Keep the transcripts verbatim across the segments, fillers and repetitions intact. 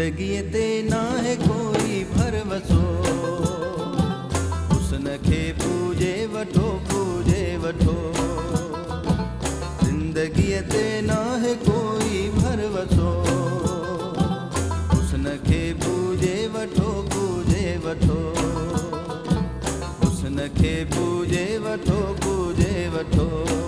ज़िंदगीअ ते नाहे कोई भरवसो, हुस्न खे पूजे वठो पूजे वठो। ज़िंदगीअ ते नाहे कोई भरवसो, हुस्न खे पूजे वठो पूजे वठो। हुस्न खे पूजे वठो पूजे वठो।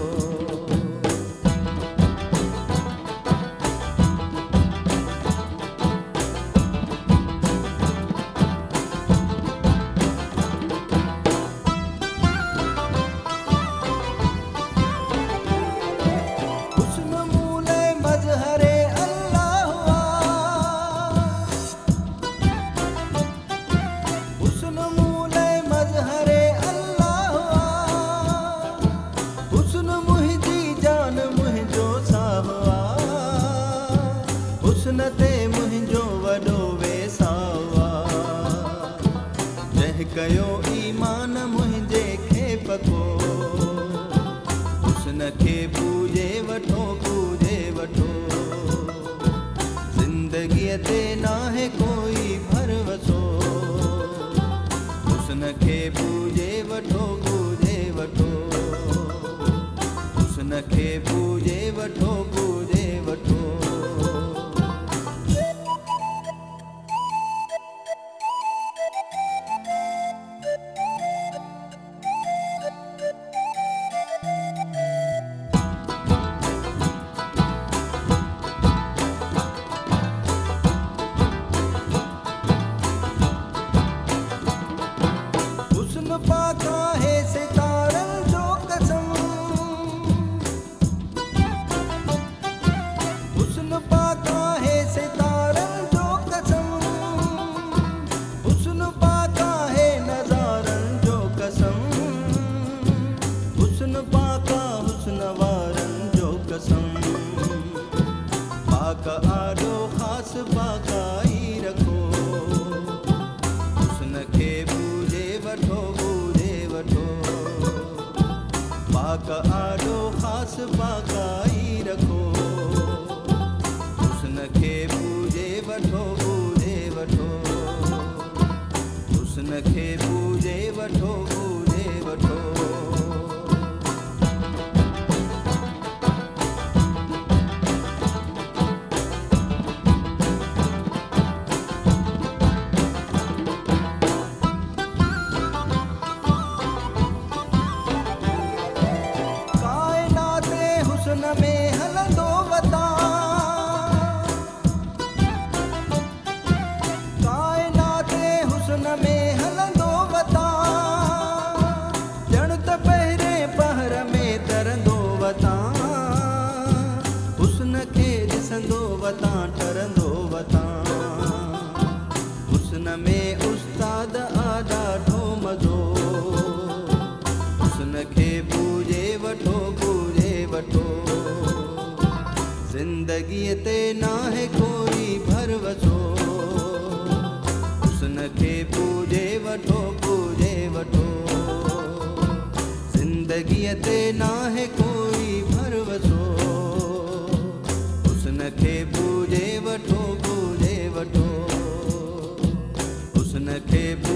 हुस्न ते मुंहिंजो वॾो वेसाउ आहे, जंहिं कयो ईमान मुंहिंजे खे पको। हुस्न खे पूजे वठो पूजे वठो। ज़िंदगीअ ते नाहे कोई भरवसो, हुस्न खे पूजे वठो पूजे वठो। हुस्न खे पूजे वठो पूजे वठो। हुस्न पाका है सितारन जो कसम, हुस्न पाका है सितारन जो कसम। हुस्न पाका है नज़ारन जो कसम, हुस्न पाका हुस्न वारन जो कसम। पाक आॾो ख़ासि पाकाई रखो, हुस्न खे पूजे वठो पूजे वठो। पाक आॾो ख़ासि पाकाई रखो, हुस्न खे पूजे वठो पूजे वठो। हुस्न खे पूजे वठो पूजे वठो। हुस्न में हलंदो वतां, काइनात हुस्न में हलंदो वतां। ॼण त पहिरें पहर में तरंदो वतां, हुस्न खे ॾिसंदो वतां टरंदो वतां। हुस्न में उस्ताद आ ॾाढो मज़ो, हुस्न खे पूजे वठो पूजे वठो। ज़िंदगीअ ते नाहे कोई भरवसो, हुस्न खे पूजे वठो पूजे वठो। ज़िंदगीअ ते नाहे कोई भरवसो, हुस्न खे पूजे वठो पूजे वठो। हुस्न खे